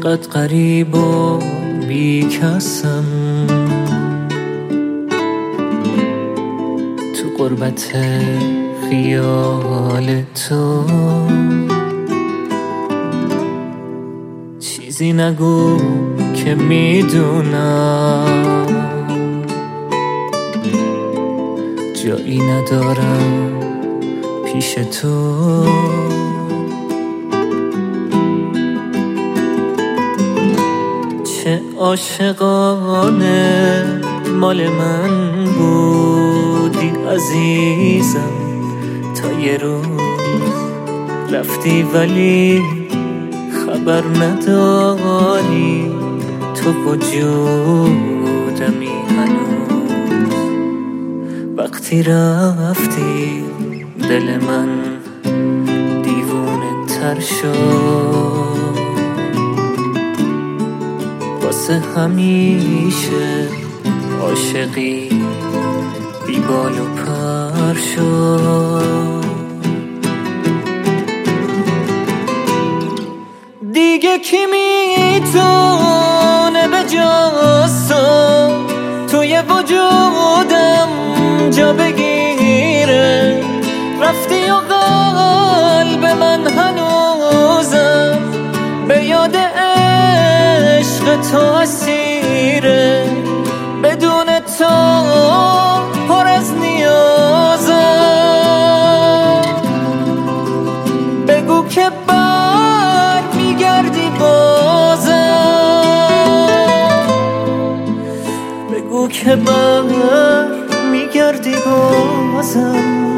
چقدر غریب و بی کسم تو غربت خیال تو. چیزی نگو که میدونم جایی ندارم پیش تو. چه عاشقانه مال من بودی عزیزم تا یه روز رفتی ولی خبر نداری تو وجودمی هنوز. وقتی رفتی دل من دیوونه تر شد واسه همیشه عاشقی بی بال و پر شد. دیگه کی میتونه به جز تو توی وجودم جا بگیره؟ رفتی و قلب من هنوزم به یاد عشق تو اسیره. بدون تو پر از نیازم. بگو که بر میگردی بازم. بگو که بر میگردی بازم.